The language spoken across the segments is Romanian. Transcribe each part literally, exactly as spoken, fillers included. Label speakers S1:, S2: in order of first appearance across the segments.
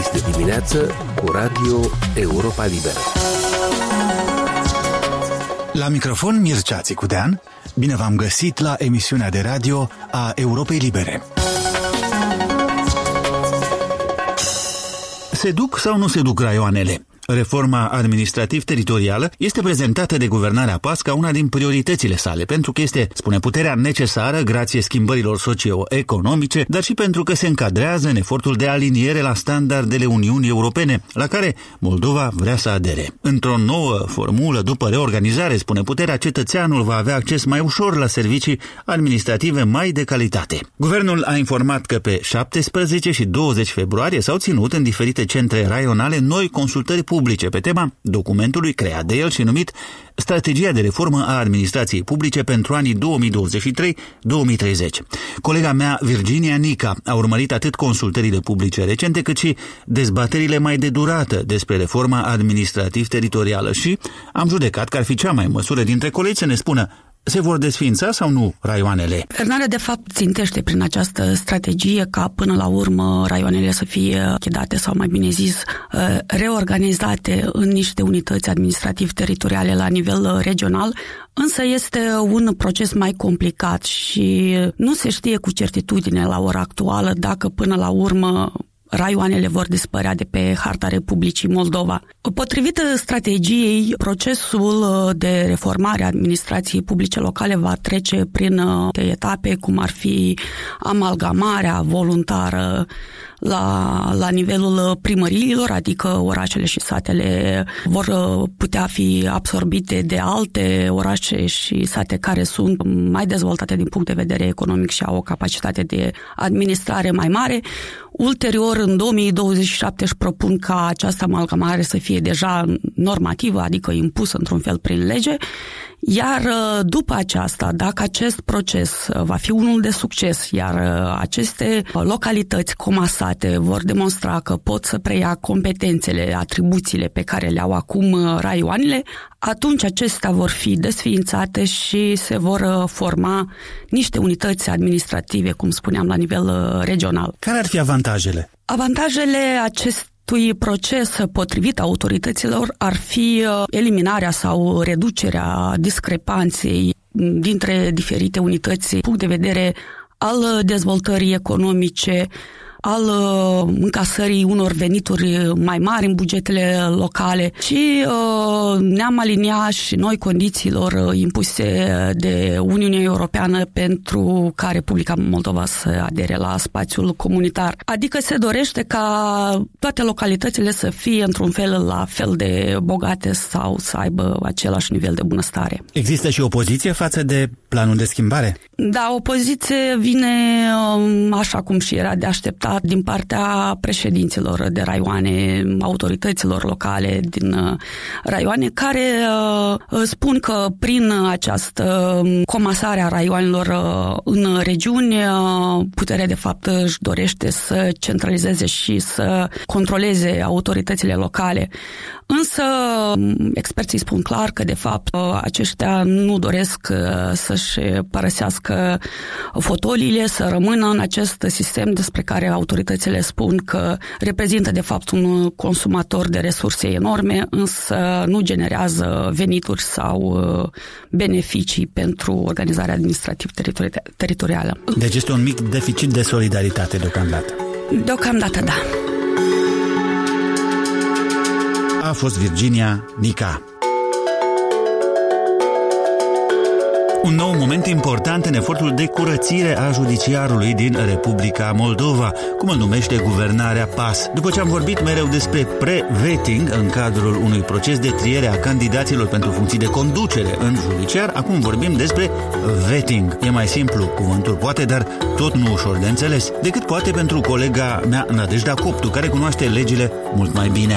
S1: Este dimineață cu Radio Europa Liberă.
S2: La microfon Mircea Țicudean. Bine v-am găsit la emisiunea de radio a Europei Libere. Se duc sau nu se duc raioanele? Reforma administrativ-teritorială este prezentată de guvernarea PAS ca una din prioritățile sale, pentru că este, spune, puterea necesară grație schimbărilor socio-economice, dar și pentru că se încadrează în efortul de aliniere la standardele Uniunii Europene, la care Moldova vrea să adere. Într-o nouă formulă, după reorganizare, spune puterea, cetățeanul va avea acces mai ușor la servicii administrative mai de calitate. Guvernul a informat că pe șaptesprezece și douăzeci februarie s-au ținut în diferite centre raionale noi consultări publice pe tema documentului creat de el și numit Strategia de reformă a administrației publice pentru anii două mii douăzeci și trei două mii treizeci. Colega mea, Virginia Nica, a urmărit atât consultările publice recente, cât și dezbaterile mai de durată despre reforma administrativ-teritorială și am judecat că ar fi cea mai măsură dintre colegi să ne spună: se vor desființa sau nu raioanele?
S3: Guvernarea, de fapt, țintește prin această strategie ca până la urmă raioanele să fie chedate sau, mai bine zis, reorganizate în niște unități administrativ-teritoriale la nivel regional, însă este un proces mai complicat și nu se știe cu certitudine la ora actuală dacă până la urmă raioanele vor dispărea de pe harta Republicii Moldova. Potrivit strategiei, procesul de reformare a administrației publice locale va trece prin etape, cum ar fi amalgamarea voluntară la, la nivelul primăriilor, adică orașele și satele vor putea fi absorbite de alte orașe și sate care sunt mai dezvoltate din punct de vedere economic și au o capacitate de administrare mai mare. Ulterior, în două mii douăzeci și șapte își propun ca această amalgamare să fie deja normativă, adică impusă într-un fel prin lege, iar după aceasta, dacă acest proces va fi unul de succes, iar aceste localități comasate vor demonstra că pot să preia competențele, atribuțiile pe care le au acum raioanele, atunci acestea vor fi desființate și se vor forma niște unități administrative, cum spuneam, la nivel regional.
S2: Care ar fi avantajele?
S3: Avantajele acestui proces, potrivit autorităților, ar fi eliminarea sau reducerea discrepanței dintre diferite unități, punct de vedere al dezvoltării economice, al încasării unor venituri mai mari în bugetele locale și uh, ne-am aliniat și noi condițiilor impuse de Uniunea Europeană pentru ca Republica Moldova să adere la spațiul comunitar. Adică se dorește ca toate localitățile să fie într-un fel la fel de bogate sau să aibă același nivel de bunăstare.
S2: Există și opoziție față de planul de schimbare?
S3: Da, opoziție vine așa cum și era de așteptat din partea președinților de raioane, autorităților locale din raioane, care uh, spun că prin această comasare a raioanelor uh, în regiuni, uh, puterea de fapt își dorește să centralizeze și să controleze autoritățile locale. Însă experții spun clar că de fapt aceștia nu doresc să-și părăsească fotoliile, să rămână în acest sistem despre care autoritățile spun că reprezintă de fapt un consumator de resurse enorme, însă nu generează venituri sau beneficii pentru organizarea administrativ-teritorială.
S2: Deci este un mic deficit de solidaritate deocamdată.
S3: Deocamdată, da.
S2: A fost Virginia Nica. Un nou moment important în efortul de curățire a judiciarului din Republica Moldova, cum îl numește guvernarea PAS. După ce am vorbit mereu despre pre-vetting în cadrul unui proces de triere a candidaților pentru funcții de conducere în judiciar, acum vorbim despre vetting. E mai simplu, cuvântul poate, dar tot nu ușor de înțeles, decât poate pentru colega mea Nadejda Coptu, care cunoaște legile mult mai bine.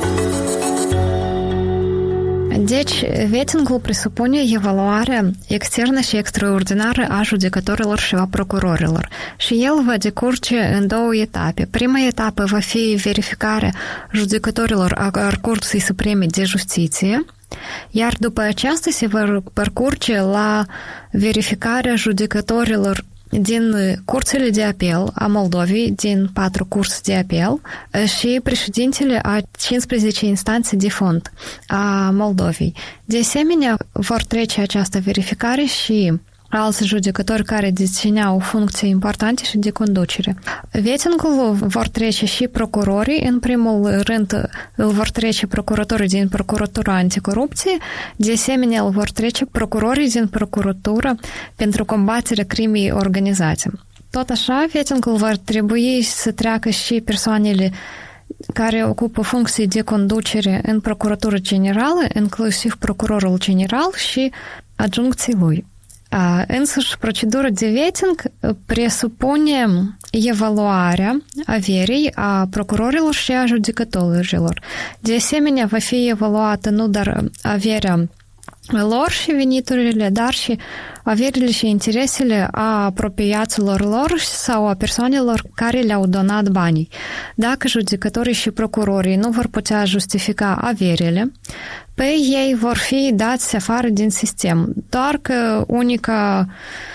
S4: Deci, vettingul presupune evaluarea externă și extraordinară a judecătorilor și a procurorilor și el va decurge în două etape. Prima etapă va fi verificarea judecătorilor a Curții Supreme de Justiție, iar după aceasta se va parcurge la verificarea judecătorilor din curțile de apel a Moldovei, din patru curse de apel și președintele a cincisprezece instanțe de fond a Moldovei. De asemenea, vor trece această verificare și alți judecători care dețineau funcții importante și de conducere. Vettingul vor trece și procurorii, în primul rând îl vor trece procuratorii din Procuratura Anticorupție, de asemenea îl vor trece procurorii din Procuratura pentru combaterea crimei organizate. Tot așa, vettingul vor trebui să treacă și persoanele care ocupă funcții de conducere în Procuratura Generală, inclusiv procurorul general și adjuncții lui. Însăși, procedura de vetting presupune evaluarea averii a procurorilor și a judecătorilor. De asemenea, va fi evaluată nu doar averea lor și veniturile, dar și averile și interesele a apropiaților lor sau a persoanelor care le-au donat banii. Dacă judecătorii și procurorii nu vor putea justifica averile, pe ei vor fi dați afară din sistem. Doar că unica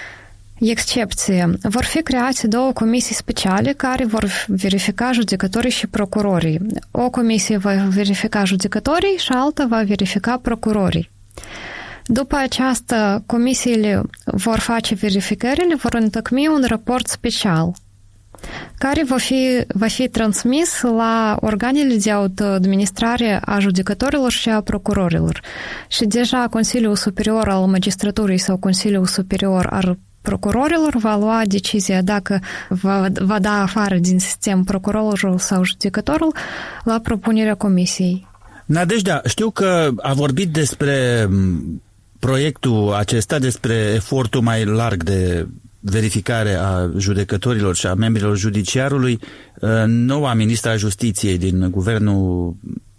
S4: excepție, vor fi create două comisii speciale care vor verifica judecătorii și procurorii. O comisie va verifica judecătorii și alta va verifica procurorii. După aceasta, comisiile vor face verificările, vor întocmi un raport special care va fi, va fi transmis la organele de autoadministrare a judecătorilor și a procurorilor. Și deja Consiliul Superior al Magistraturii sau Consiliul Superior al procurorilor va lua decizia dacă va, va da afară din sistem procurorul sau judecătorul la propunerea comisiei.
S2: Nadejda, știu că a vorbit despre proiectul acesta, despre efortul mai larg de verificare a judecătorilor și a membrilor judiciarului, noua ministra Justiției din guvernul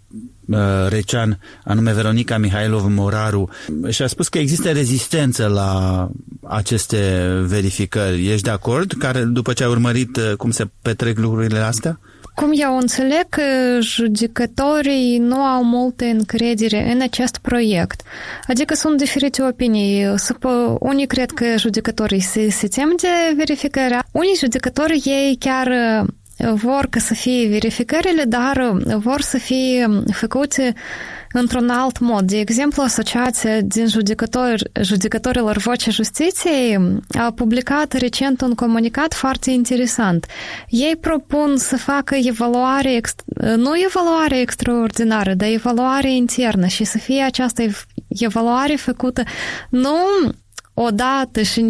S2: Recean, anume Veronica Mihailov-Moraru, și-a spus că există rezistență la aceste verificări. Ești de acord? Care, după ce ai urmărit cum se petrec lucrurile astea?
S4: Cum eu înțeleg, judecătorii nu au multă încredere în acest proiect. Adică sunt diferite opinii. Unii cred că judecătorii se, se tem de verificare. Unii judecători, ei chiar vor ca să fie verificările, dar vor să fie făcute într-un alt mod. De exemplu, Asociația din judecători, judecătorilor Vocea Justiției a publicat recent un comunicat foarte interesant. Ei propun să facă evaluare, nu evaluare extraordinară, dar evaluare internă și să fie această evaluare făcută nu odată și,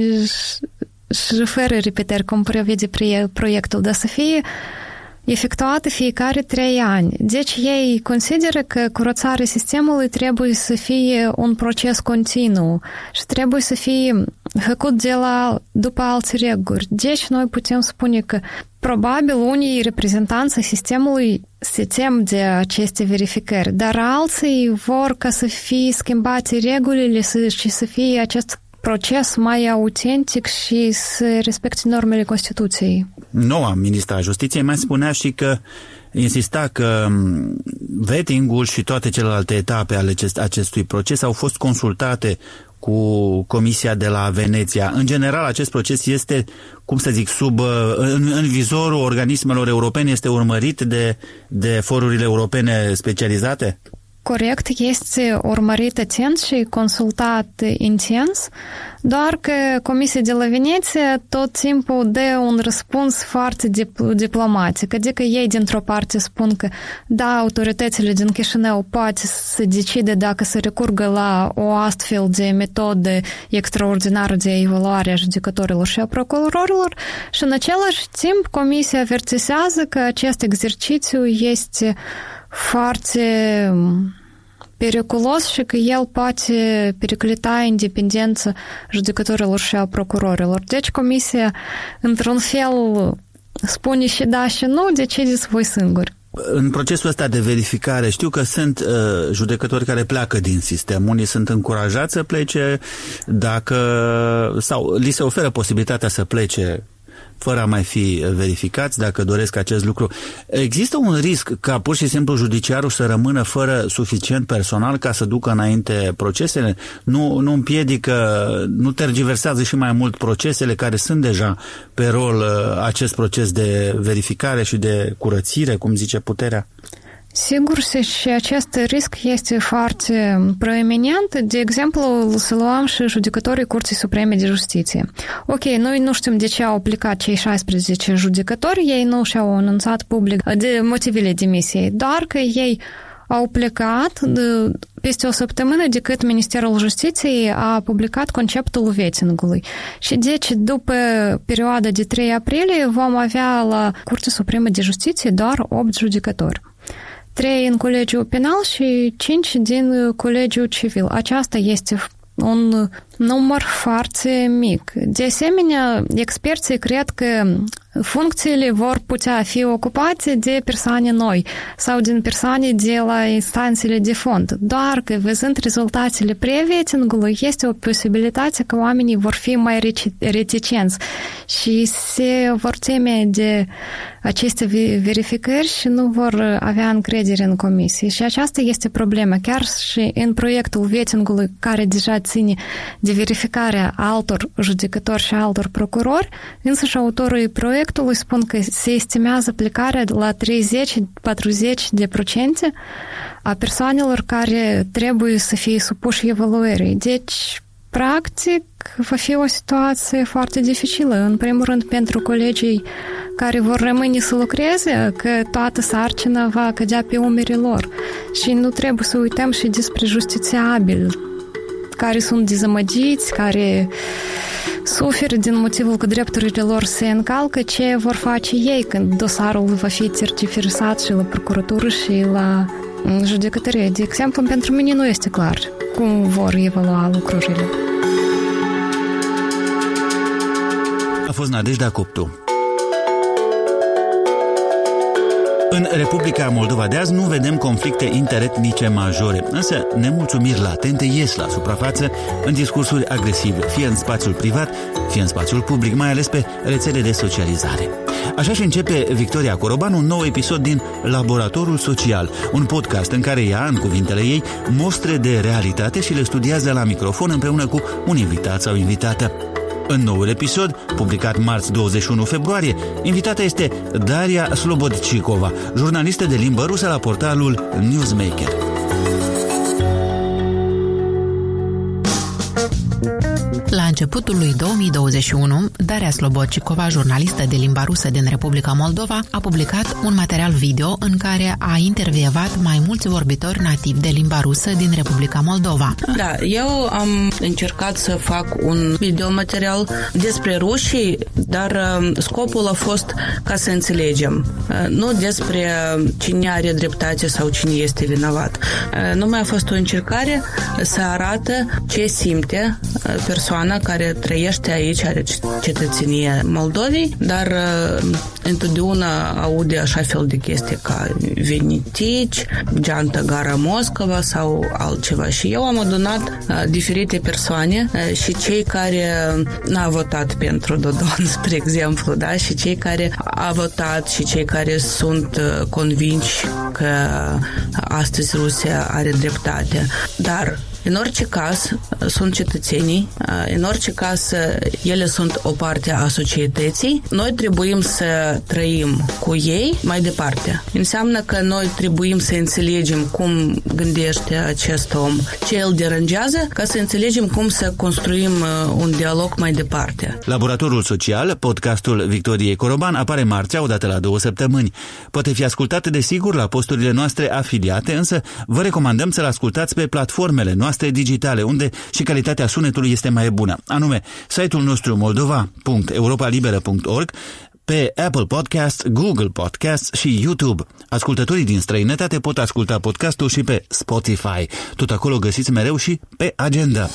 S4: și fără repetări, cum prevede proiectul, dar să fie efectuată fiecare trei ani. Deci ei consideră că curățarea sistemului trebuie să fie un proces continuu și trebuie să fie făcut de la, după alte reguli. Deci noi putem spune că probabil unii reprezentanți sistemului se tem de aceste verificări, dar alții vor ca să fie schimbate regulile și să fie acest proces mai autentic și să respecte normele Constituției.
S2: Noua ministra Justiției mai spunea și că insista că vetting-ul și toate celelalte etape ale acest, acestui proces au fost consultate cu Comisia de la Veneția. În general, acest proces este, cum să zic, sub, în, în vizorul organismelor europene, este urmărit de, de forurile europene specializate?
S4: Corect, este urmărit atent și consultat intens, doar că Comisia de la Veneția tot timpul dă un răspuns foarte dip- diplomatic, adică ei dintr-o parte spun că da, autoritățile din Chișinău poate să decide dacă să recurgă la o astfel de metodă extraordinară de evaluare a judecătorilor și a procurorilor și în același timp Comisia avertizează că acest exercițiu este foarte periculos și că el poate periclita independența judecătorilor și a procurorilor. Deci Comisia, într-un fel, spune și da și nu, decideți voi singuri.
S2: În procesul ăsta de verificare, știu că sunt uh, judecători care pleacă din sistem. Unii sunt încurajați să plece dacă, sau li se oferă posibilitatea să plece fără a mai fi verificați dacă doresc acest lucru. Există un risc ca pur și simplu judiciarul să rămână fără suficient personal ca să ducă înainte procesele? Nu, nu împiedică, nu tergiversează și mai mult procesele care sunt deja pe rol acest proces de verificare și de curățire, cum zice puterea?
S4: Sigur, și acest risc este foarte proeminent. De exemplu, să luăm și judecătorii Curții Supreme de Justiție. Ok, noi nu știm de ce au plecat cei șaisprezece judecători, ei nu și-au anunțat public de motivele demisiei, doar că ei au plecat peste o săptămână de cât Ministerul Justiției a publicat conceptul vettingului. Și deci, după perioada de trei aprilie, vom avea la Curtea Supremă de Justiție doar opt judecători. Trei în colegiul penal și cinci din colegiul civil. Aceasta este un număr foarte mic. De asemenea, experții cred că funcțiile vor putea fi ocupate de persoane noi sau din persoane de la instanțele de fond. Doar că, văzând rezultatele pre-vettingului, este o posibilitate că oamenii vor fi mai reticenți și se vor teme de aceste verificări și nu vor avea încredere în comisie. Și aceasta este problema. Chiar și în proiectul vettingului, care deja ține de verificarea altor judecători și altor procurori, însă și autorii proiectului spun că se estimează plecarea la treizeci-patruzeci de procente a persoanelor care trebuie să fie supuși evaluării. Deci, practic, va fi o situație foarte dificilă. În primul rând, pentru colegii care vor rămâne să lucreze, că toată sarcina va cădea pe umerii lor. Și nu trebuie să uităm și despre justițiabili, care sunt dezamăgiți, care suferă din motivul că drepturile lor se încalcă, ce vor face ei când dosarul va fi tergiversat și la procuratură și la judecătorie. De exemplu, pentru mine nu este clar cum vor evalua lucrurile.
S2: A fost Nadejda Cuptu. În Republica Moldova de azi nu vedem conflicte interetnice majore, însă nemulțumiri latente ies la suprafață în discursuri agresive, fie în spațiul privat, fie în spațiul public, mai ales pe rețele de socializare. Așa și începe Victoria Coroban un nou episod din Laboratorul Social, un podcast în care ea, în cuvintele ei, mostre de realitate și le studiază la microfon împreună cu un invitat sau invitată. În noul episod, publicat marți douăzeci și unu februarie, invitata este Daria Slobodchikova, jurnalistă de limbă rusă la portalul Newsmaker.
S5: La începutul lui două mii douăzeci și unu, Daria Slobodchikova, jurnalistă de limba rusă din Republica Moldova, a publicat un material video în care a intervievat mai mulți vorbitori nativi de limba rusă din Republica Moldova.
S6: Da, eu am încercat să fac un videomaterial despre rușii, dar scopul a fost ca să înțelegem, nu despre cine are dreptate sau cine este vinovat. Numai a fost o încercare să arate ce simte persoana care trăiește aici, are cetățenie Moldovei, dar întotdeauna aude așa fel de chestii ca venitici, geantă gara Moscova sau altceva. Și eu am adunat diferite persoane și cei care n-au votat pentru Dodon, spre exemplu, da? Și cei care au votat și cei care sunt convinși că astăzi Rusia are dreptate. Dar în orice caz, sunt cetățenii, în orice caz, ele sunt o parte a societății. Noi trebuim să trăim cu ei mai departe. Înseamnă că noi trebuim să înțelegem cum gândește acest om, ce îl deranjează, ca să înțelegem cum să construim un dialog mai departe.
S2: Laboratorul Social, podcastul Victoriei Coroban, apare marțea, odată la două săptămâni. Poate fi ascultat, desigur, la posturile noastre afiliate, însă vă recomandăm să-l ascultați pe platformele noastre digitale, unde și calitatea sunetului este mai bună, anume site-ul nostru moldova punct europa liberă punct org, pe Apple Podcasts, Google Podcasts și YouTube. Ascultătorii din străinătate pot asculta podcastul și pe Spotify. Tot acolo găsiți mereu și pe agenda.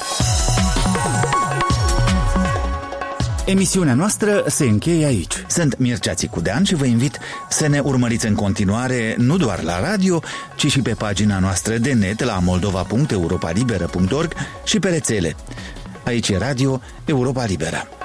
S2: Emisiunea noastră se încheie aici. Sunt Mircea Țicudean și vă invit să ne urmăriți în continuare nu doar la radio, ci și pe pagina noastră de net la moldova punct europa liberă punct org și pe rețele. Aici e Radio Europa Liberă.